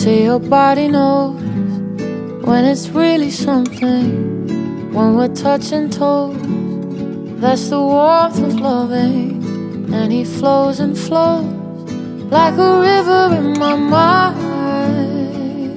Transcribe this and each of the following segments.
say your body knows when it's really something. When we're touching toes, that's the warmth of loving. And he flows and flows like a river in my mind.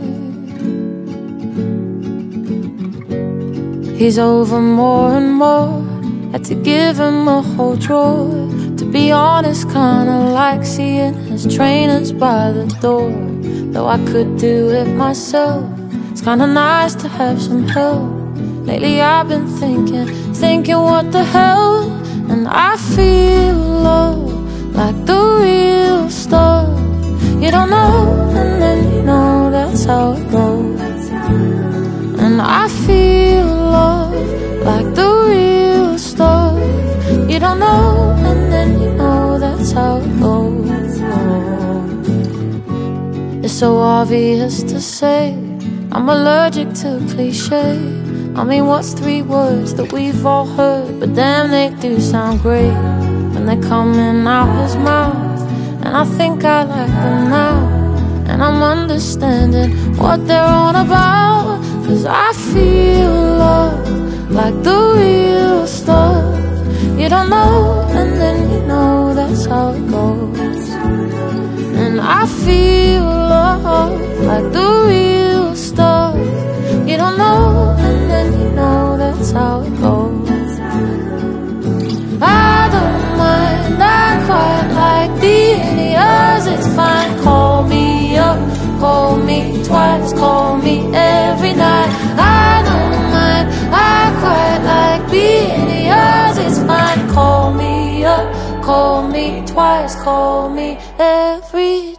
He's over more and more. Had to give him a whole drawer. To be honest, kinda like seeing his trainers by the door. Though I could do it myself, it's kinda nice to have some help. Lately I've been thinking what the hell. And I feel love like the real stuff. You don't know, and then you know that's how it goes. And I feel love like the real stuff. You don't know, and then you know that's how it goes. It's so obvious to say I'm allergic to cliche. I mean, what's 3 words that we've all heard, but damn, they do sound great when they're coming out his mouth. And I think I like them now, and I'm understanding what they're on about. 'Cause I feel love like the real stuff. You don't know, and then you know that's how it goes. And I feel love like the real stuff. You don't know, and then you know that's how it goes. I don't mind, I quite like being yours. It's fine, call me up, call me twice, call me every night. I don't mind, I quite like being yours. It's fine, call me up, call me twice, call me every